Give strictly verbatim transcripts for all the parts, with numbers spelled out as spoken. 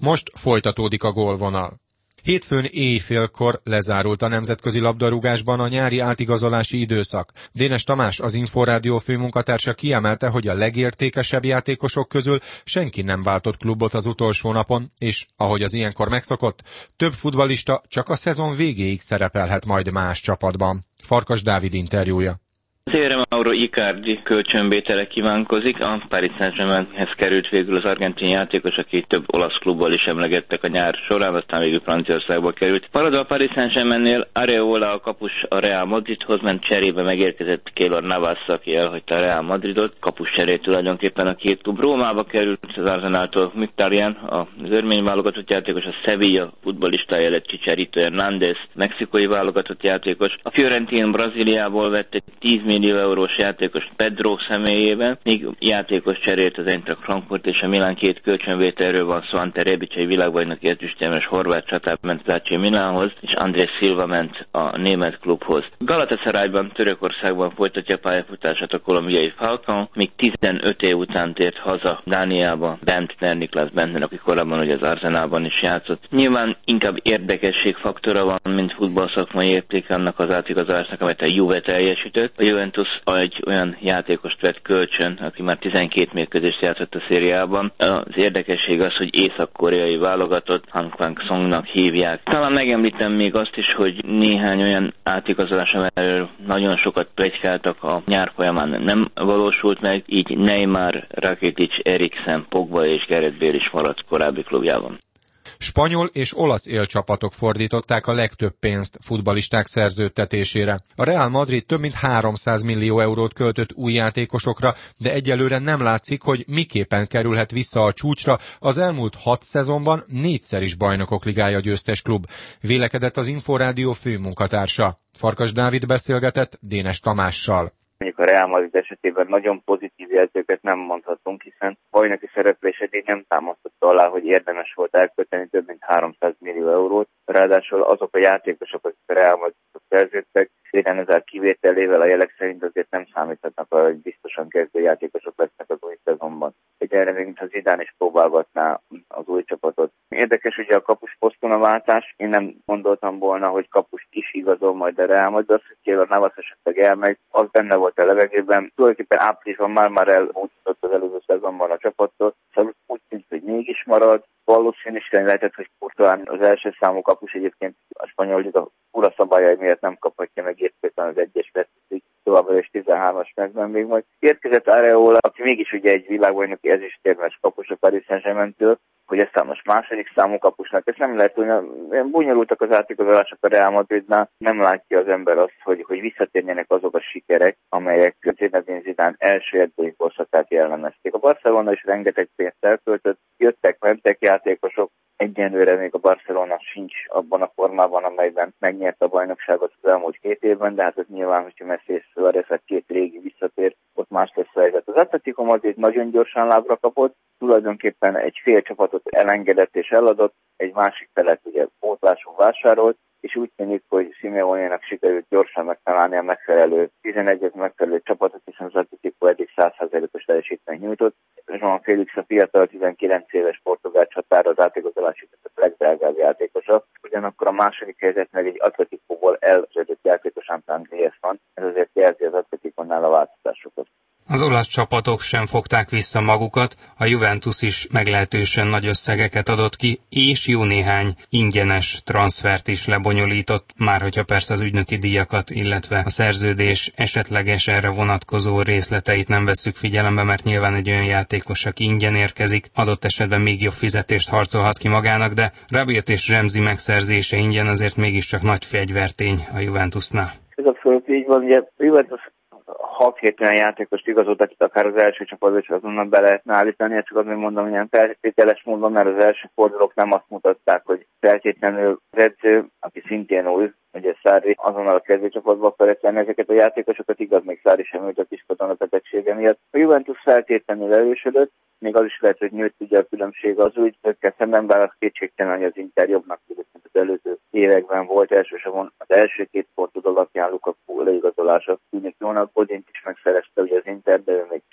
Most folytatódik a gólvonal. Hétfőn éjfélkor lezárult a nemzetközi labdarúgásban a nyári átigazolási időszak. Dénes Tamás, az Inforádió főmunkatársa kiemelte, hogy a legértékesebb játékosok közül senki nem váltott klubot az utolsó napon, és, ahogy az ilyenkor megszokott, több futballista csak a szezon végéig szerepelhet majd más csapatban. Farkas Dávid interjúja. Térem Mauro Icardi kölcsönvétele kívánkozik, a Paris Saint-Germainhez került végül az argentin játékos, aki több olasz klubból is emlegettek a nyár során, aztán végül Franciaországba került. Maradva a Paris Saint-Germainnél, Areola a kapus a Real Madridhoz ment, cserébe megérkezett Keylor Navas, aki elhagyta a Real Madridot. Kapus cserét tulajdonképpen a két klub. Rómába került az Arsenaltól Mkhitaryan, az örmény válogatott játékos, a Sevilla futballistája lett Chicharito Hernández, mexikói válogatott játékos. A Fiorentina Brazíliából vett egy tíz millió eurós játékos Pedro személyében, míg játékos cserélt az Eintracht Frankfurt és a Milán. Két kölcsönvételről van szó, Ante Rebic, egy világbajnoki ezüstérmes horvát csatár ment Láció Milánhoz, és Andrés Silva ment a német klubhoz. Galatasarayban, Törökországban folytatja pályafutását a kolumbiai Falcao, míg tizenöt év után tért haza Dániába Bentner, Niklas Bentner, aki korábban ugye az Arsenalban is játszott. Nyilván inkább érdekességfaktora van, mint futballszakmai értéke annak az átigazolásnak, amit a Juve teljesített. A Juventus egy olyan játékost vett kölcsön, aki már tizenkét mérkőzést játszott a szériában. Az érdekesség az, hogy észak-koreai válogatott, Han Kwang-songnak hívják. Talán megemlítem még azt is, hogy néhány olyan átigazolás, amelyről nagyon sokat pletykáltak a nyár folyamán nem valósult meg, így Neymar, Rakitic, Eriksen, Pogba és Gareth Bale is maradt korábbi klubjában. Spanyol és olasz élcsapatok fordították a legtöbb pénzt futballisták szerződtetésére. A Real Madrid több mint háromszáz millió eurót költött új játékosokra, de egyelőre nem látszik, hogy miképpen kerülhet vissza a csúcsra az elmúlt hat szezonban négyszer is Bajnokok Ligája győztes klub. Vélekedett az Inforádió főmunkatársa. Farkas Dávid beszélgetett Dénes Tamással. Mondjuk a Real Madrid esetében nagyon pozitív jelzőket nem mondhatunk, hiszen bajnoki szereplés eddig nem támasztotta alá, hogy érdemes volt elkölteni több mint háromszáz millió eurót. Ráadásul azok a játékosok, akik a Real Madridot szerződtek, Eden kivételével a jelek szerint azért nem számíthatnak arra, hogy biztosan kezdő játékosok lesznek az új szezonban. Egyelőre még mintha Zidane is próbálgatná az új csapatot. Érdekes ugye a kapus poszton a váltás. Én nem gondoltam volna, hogy kapust is igazol majd a Real Madrid, az, hogy Keylor Navas esetleg elmegy, az benne volt a levegőben. Tulajdonképpen áprilisban már-már elmúltott az előző szezonban a csapattól, szóval úgy tűnt, hogy mégis marad. Valószínűleg lehetett, hogy Courtois az első számú kapus, egyébként a spanyol liga ura szabályai miatt nem kaphatja meg értékben az egyes veszteszik, továbbra is tizenhármas megben még majd. Érkezett Areola, aki mégis ugye egy világbajnoki ezüstérmes kapus a Paris Saint-Germaintől, hogy aztán most második számú kapusnak. Ezt nem lehet, hogy olyan bonyolultak az átigazolások a Real Madridnál, nem látja az ember azt, hogy, hogy visszatérjenek azok a sikerek, amelyek Zinedine Zidane első edzői korszakát jellemezték. A Barcelona is rengeteg pénzt elköltött, jöttek, mentek játékosok, egyenlőre még a Barcelona sincs abban a formában, amelyben megnyerte a bajnokságot az elmúlt két évben, de hát ez nyilván, hogyha Messi és Suárez két régi visszatér, ott más lesz a helyzet. Az Atletico Madrid nagyon gyorsan lábra kapott, tulajdonképpen egy fél csapatot elengedett és eladott, egy másik felet ugye pótlású vásárolt, és úgy tűnik, hogy Simeone-nak sikerült gyorsan megtalálni a megfelelő tizenegyet megfelelő csapatot, hiszen az Atletico eddig száz százalékos teljesítményt nyújtott. João Félix a fiatal tizenkilenc éves portugál csatár az átigazolási a legdrágább játékosa. Ugyanakkor a második helyzet meg egy Atleticóból elződött játékos Antoine Griezmann, ez azért jelzi az Atleticónál a változásokat. Az olasz csapatok sem fogták vissza magukat, a Juventus is meglehetősen nagy összegeket adott ki, és jó néhány ingyenes transfert is lebonyolított, már hogyha persze az ügynöki díjakat, illetve a szerződés esetleges erre vonatkozó részleteit nem vesszük figyelembe, mert nyilván egy olyan játékos, aki ingyen érkezik, adott esetben még jobb fizetést harcolhat ki magának, de Rabiot és Ramsey megszerzése ingyen azért mégiscsak nagy fegyvertény a Juventusnál. Ez abszolút így van, ugye Juventus hat-hét olyan játékost igazolt, akit akár az első csapatban is azonnal be lehetne állítani, csak azért mondom, hogy ilyen feltételes módon, mert az első fordulók nem azt mutatták, hogy feltétlenül az edző, aki szintén új, ugye Sarri azonnal a kezdőcsapatba akar lenni ezeket a játékosokat, igaz, még Sarri sem ült a kiskatona betegsége miatt. A Juventus feltétlenül erősödött, még az is lehet, hogy nőtt ugye a különbség az úgy, hogy szemben bár az kétségtelen, hogy az Inter jobbnak tudott, mint az előző években volt. Elsősorban az első két forduló alapján Lukaku leigazolása tűnik jónak, Bodint is megszerezte ugye az Inter, de ő még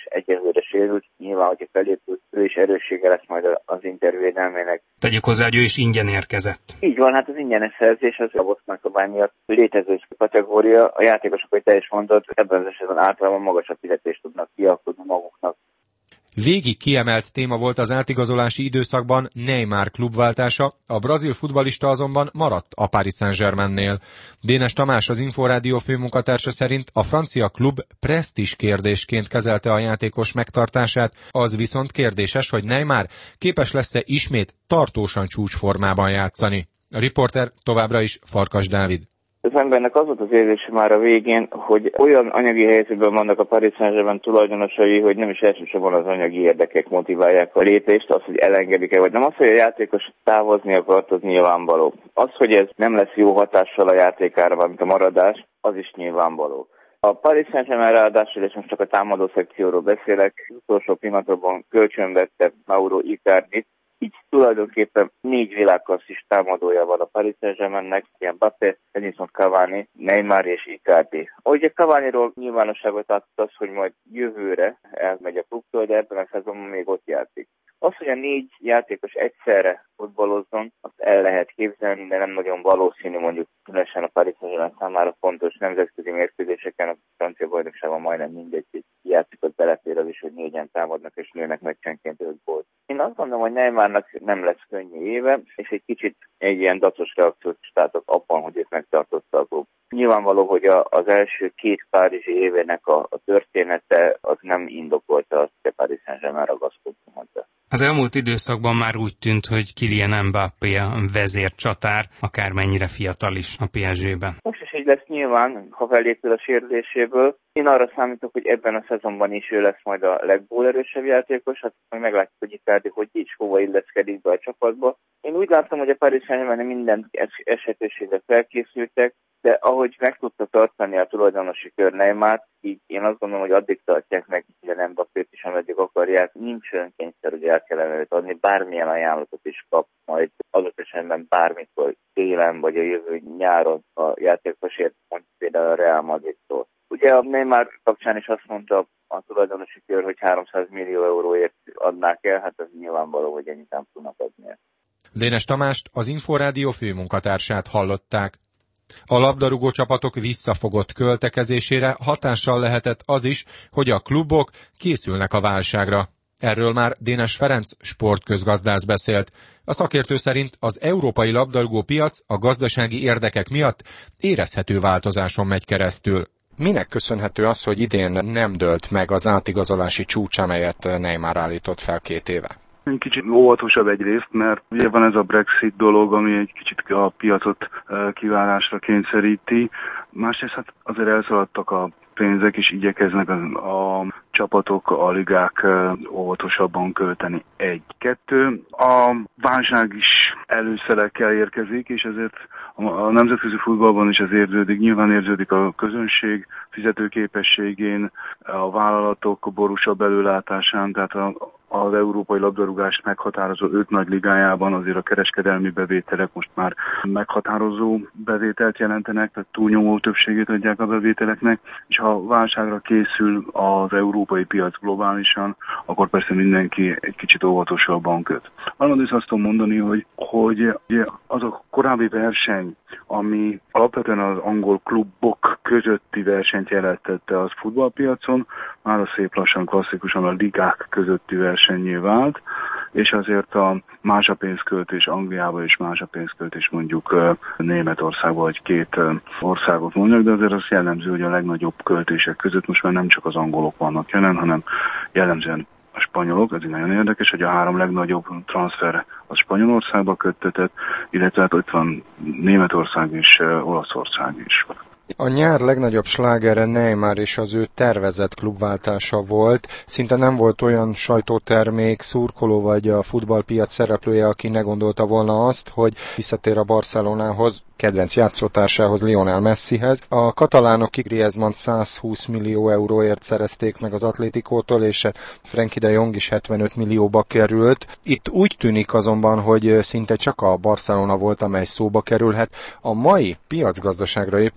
egyelőre sérült. Nyilván, hogyha felépült, ő is erőssége lesz majd az intervédelmének. Tegyük hozzá, hogy ő is ingyen érkezett. Így van, hát az ingyenes szerzés az a Boszknak miatt létező kategória. A játékosok, hogy te is mondod, ebben az esetben általában magasabb fizetést tudnak kialkudni maguknak. Végig kiemelt téma volt az átigazolási időszakban Neymar klubváltása, a brazil futballista azonban maradt a Paris Saint-Germainnél. Dénes Tamás, az Inforádió főmunkatársa szerint a francia klub presztízs kérdésként kezelte a játékos megtartását, az viszont kérdéses, hogy Neymar képes lesz-e ismét tartósan csúcsformában játszani. A riporter továbbra is Farkas Dávid. Az embernek az volt az érzése már a végén, hogy olyan anyagi helyzetben vannak a Paris Saint-Germain tulajdonosai, hogy nem is elsősorban az anyagi érdekek motiválják a lépést, az, hogy elengedik-e, vagy nem. Az, hogy a játékos távozni akart, az nyilvánvaló. Az, hogy ez nem lesz jó hatással a játékára, mint a maradás, az is nyilvánvaló. A Paris Saint-Germain ráadásul, és most csak a támadó szekcióról beszélek, utolsó pillanatban kölcsönvette Mauro Icardit, így tulajdonképpen négy világklasszis támadója van a Paris Saint-Germainnek, ilyen Mbappé, Edinson Cavani, Neymar és Icardi. Ahogy a Cavaniról nyilvánosságot adott az, hogy majd jövőre elmegy a klubtól, de ebben a szezonban még ott játszik. Az, hogy a négy játékos egyszerre futballozzon, azt el lehet képzelni, de nem nagyon valószínű, mondjuk különösen a Paris Saint-Germain számára fontos nemzetközi mérkőzéseken, a francia bajnokságban majdnem mindegy, hogy játszik, ott belefér az is, hogy négyen támadnak és nőnek meccsenként öt gólt. Én azt gondolom, hogy Neymarnak nem lesz könnyű éve, és egy kicsit egy ilyen dacos reakciót státok abban, hogy őt megtartotta a klub. Nyilvánvaló, hogy a, az első két párizsi évének a, a története az nem indokolta azt, hogy a Paris Saint-Germain ragaszkodni mondta. Az elmúlt időszakban már úgy tűnt, hogy Kylian Mbappé a vezércsatár, akármennyire fiatal is a pé es gében. Most is így lesz nyilván, ha felépül a sérüléséből. Én arra számítok, hogy ebben a szezonban is ő lesz majd a leggólerősebb játékos, hát majd meglátjuk, hogy Icardi hogy is hova illeszkedik be a csapatba. Én úgy látom, hogy a Paris Saint-Germain minden esetőségre felkészültek, de ahogy meg tudta tartani a tulajdonosi kör Neymart, így én azt gondolom, hogy addig tartják meg Kylian Mbappét is, ameddig akarják. Nincs olyan kényszer, hogy el kellene őt adni, bármilyen ajánlatot is kap, majd azok esetben bármikor télen vagy a jövő nyáron a játékosért, mondjuk például a Real Madridtól. Ugye a Neymar kapcsán is azt mondta a tulajdonosi kör, hogy háromszáz millió euróért adnák el, hát az nyilvánvaló, hogy ennyit nem tudnak adni. Dénes Tamást, az Inforádió főmunkatársát hallották. A labdarúgó csapatok visszafogott költekezésére hatással lehetett az is, hogy a klubok készülnek a válságra. Erről már Dénes Ferenc sportközgazdász beszélt. A szakértő szerint az európai labdarúgó piac a gazdasági érdekek miatt érezhető változáson megy keresztül. Minek köszönhető az, hogy idén nem dőlt meg az átigazolási csúcs, amelyet Neymar állított fel két éve? Kicsit óvatosabb egyrészt, mert ugye van ez a Brexit dolog, ami egy kicsit a piacot kiválásra kényszeríti. Másrészt hát azért elszaladtak a pénzek, és igyekeznek a, a csapatok, a ligák óvatosabban költeni. Egy. Kettő, a válság is előszelekkel érkezik, és ezért a nemzetközi futballban is ez érződik. Nyilván érződik a közönség fizetőképességén, a vállalatok borúsabb előlátásán, tehát a az európai labdarúgást meghatározó öt nagy ligájában azért a kereskedelmi bevételek most már meghatározó bevételt jelentenek, tehát túlnyomó többségét adják a bevételeknek, és ha a válságra készül az európai piac globálisan, akkor persze mindenki egy kicsit óvatosabban köt. Valamint azt tudom mondani, hogy, hogy az a korábbi verseny, ami alapvetően az angol klubok közötti versenyt jelentette az futballpiacon, már a szép lassan klasszikusan a ligák közötti versennyé vált, és azért a más a pénzköltés Angliában és más a pénzköltés mondjuk Németországban, vagy két országot mondjuk, de azért az jellemző, hogy a legnagyobb költések között most már nem csak az angolok vannak jelen, hanem jellemzően a spanyolok, ez nagyon érdekes, hogy a három legnagyobb transfer az Spanyolországba köttetett, illetve hát ott van Németország és Olaszország is. A nyár legnagyobb slágere Neymar és az ő tervezett klubváltása volt. Szinte nem volt olyan sajtótermék, szurkoló vagy a futballpiac szereplője, aki ne gondolta volna azt, hogy visszatér a Barcelonához, kedvenc játszótársához, Lionel Messihez. A katalánok Griezmann százhúsz millió euróért szerezték meg az Atlétikótól, és Frenkie de Jong is hetvenöt millióba került. Itt úgy tűnik azonban, hogy szinte csak a Barcelona volt, amely szóba kerülhet. A mai piacgazdaságra épülő futball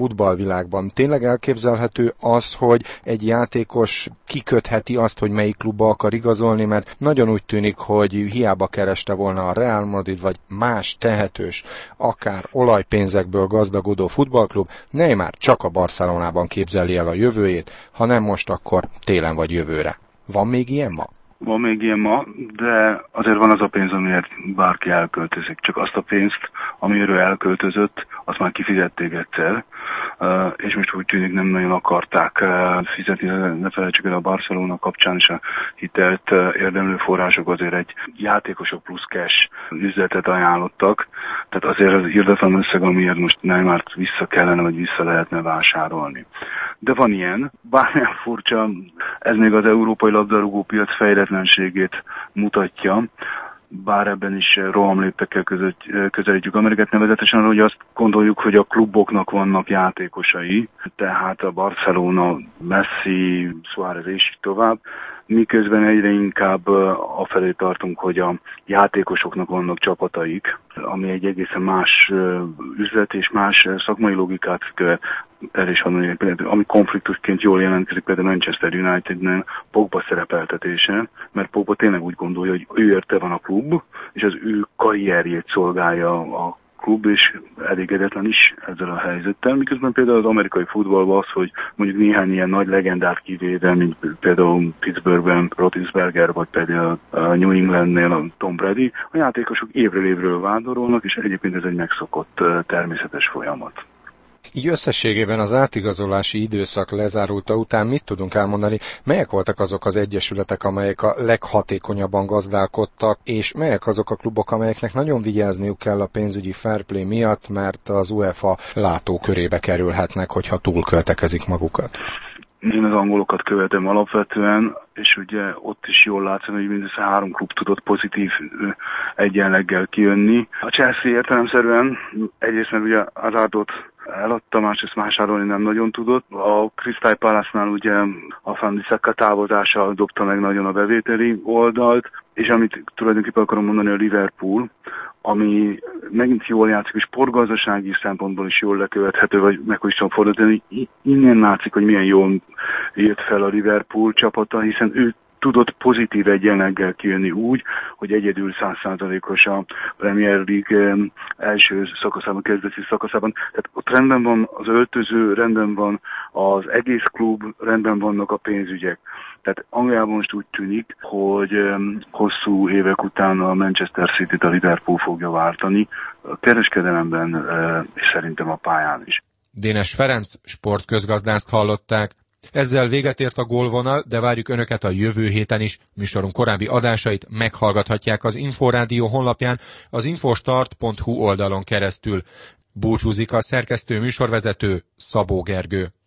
futballvilágban. Tényleg elképzelhető az, hogy egy játékos kikötheti azt, hogy melyik klubba akar igazolni, mert nagyon úgy tűnik, hogy hiába kereste volna a Real Madrid, vagy más tehetős, akár olajpénzekből gazdagodó futballklub, Neymar csak a Barcelonában képzeli el a jövőjét, ha nem most, akkor télen vagy jövőre. Van még ilyen ma? Van még ilyen ma, de azért van az a pénz, amiért bárki elköltözik. Csak azt a pénzt, amiről elköltözött, azt már kifizették egyszer, és most úgy tűnik nem nagyon akarták fizetni. Ne felejtsük el, a Barcelona kapcsán is a hitelt érdemlő források azért egy játékosok plusz cash üzletet ajánlottak. Tehát azért az hirdetlen összeg, amiért most Neymart vissza kellene, vagy vissza lehetne vásárolni. De van ilyen, bármilyen furcsa, ez még az európai labdarúgó piac fejletlenségét mutatja, bár ebben is rohamléptekkel közelítjük Amerikát, nevezetesen, hogy azt gondoljuk, hogy a kluboknak vannak játékosai, tehát a Barcelona, Messi, Suárez és így tovább, miközben egyre inkább afelé tartunk, hogy a játékosoknak vannak csapataik, ami egy egészen más üzlet és más szakmai logikát követ. El is mondani, például, ami konfliktusként jól jelentkezik például Manchester Unitednél Pogba szerepeltetése, mert Pogba tényleg úgy gondolja, hogy ő érte van a klub, és az ő karrierjét szolgálja a klub, és elégedetlen is ezzel a helyzettel, miközben például az amerikai futballban az, hogy mondjuk néhány ilyen nagy legendát kivéve, mint például Pittsburghben Roethlisberger, vagy például New Englandnél a Tom Brady, a játékosok évről évről vándorolnak, és egyébként ez egy megszokott természetes folyamat. Így összességében az átigazolási időszak lezárulta után mit tudunk elmondani, melyek voltak azok az egyesületek, amelyek a leghatékonyabban gazdálkodtak, és melyek azok a klubok, amelyeknek nagyon vigyázniuk kell a pénzügyi fair play miatt, mert az UEFA látókörébe kerülhetnek, hogyha túlköltekezik magukat? Én az angolokat követem alapvetően, és ugye ott is jól látszik, hogy mindössze három klub tudott pozitív egyenleggel kijönni. A Chelsea értelemszerűen egyrészt meg ugye Hazardot eladta, másrészt vásárolni nem nagyon tudott. A Crystal Palace-nál ugye a Van Bissaka távozása dobta meg nagyon a bevételi oldalt, és amit tulajdonképpen akarom mondani, a Liverpool, ami megint jól játszik, és sportgazdasági szempontból is jól lekövethető, vagy meg hogy is tudom fordítani, innen látszik, hogy milyen jól jött fel a Liverpool csapata, hiszen ő tudott pozitív egyenleggel kijönni úgy, hogy egyedül száz százalékos a Premier League első szakaszában, kezdeti szakaszában. Tehát ott rendben van az öltöző, rendben van az egész klub, rendben vannak a pénzügyek. Tehát Angliában most úgy tűnik, hogy hosszú évek után a Manchester City-t a Liverpool fogja váltani, a kereskedelemben és szerintem a pályán is. Dénes Ferenc sportközgazdászt hallották. Ezzel véget ért a Gólvonal, de várjuk Önöket a jövő héten is. Műsorunk korábbi adásait meghallgathatják az Inforádió honlapján, az infostart pont hu oldalon keresztül. Búcsúzik a szerkesztő műsorvezető Szabó Gergő.